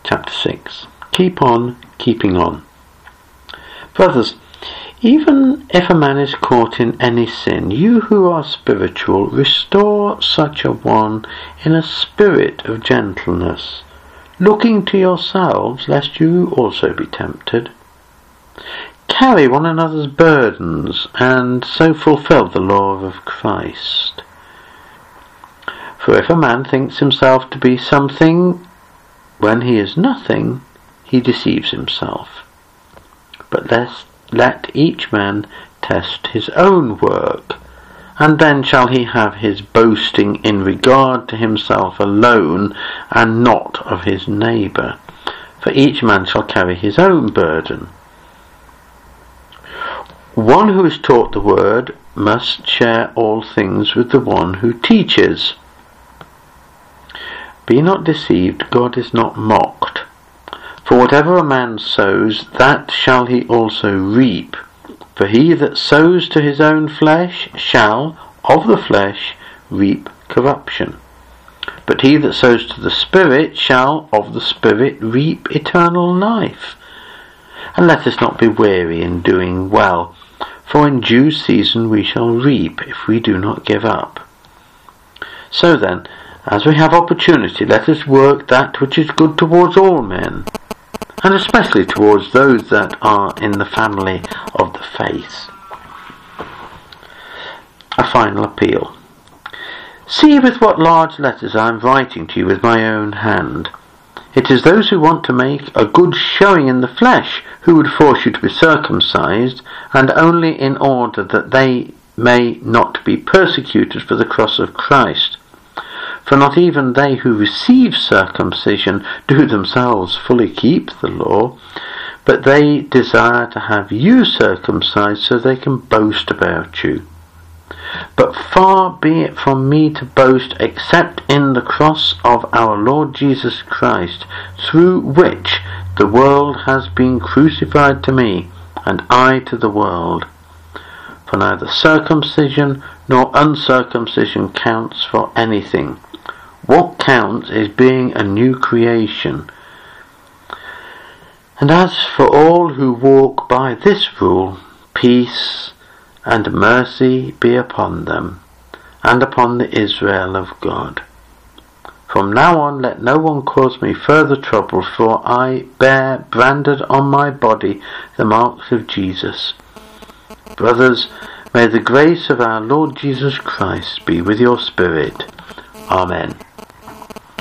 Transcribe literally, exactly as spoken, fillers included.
chapter six. Keep on keeping on. Brothers, even if a man is caught in any sin, you who are spiritual, restore such a one in a spirit of gentleness, looking to yourselves, lest you also be tempted. Carry one another's burdens, and so fulfill the law of Christ. For if a man thinks himself to be something when he is nothing, he deceives himself. But let, let each man test his own work, and then shall he have his boasting in regard to himself alone, and not of his neighbour. For each man shall carry his own burden. One who is taught the word must share all things with the one who teaches. Be not deceived, God is not mocked. For whatever a man sows, that shall he also reap. For he that sows to his own flesh shall, of the flesh, reap corruption. But he that sows to the Spirit shall, of the Spirit, reap eternal life. And let us not be weary in doing well, for in due season we shall reap, if we do not give up. So then, as we have opportunity, let us work that which is good towards all men, and especially towards those that are in the family of the faith. A final appeal. See with what large letters I am writing to you with my own hand. It is those who want to make a good showing in the flesh who would force you to be circumcised, and only in order that they may not be persecuted for the cross of Christ. For not even they who receive circumcision do themselves fully keep the law, but they desire to have you circumcised so they can boast about you. But far be it from me to boast except in the cross of our Lord Jesus Christ, through which the world has been crucified to me, and I to the world. For neither circumcision nor uncircumcision counts for anything. What counts is being a new creation. And as for all who walk by this rule, peace and mercy be upon them, and upon the Israel of God. From now on let no one cause me further trouble, for I bear branded on my body the marks of Jesus. Brothers, may the grace of our Lord Jesus Christ be with your spirit. Amen.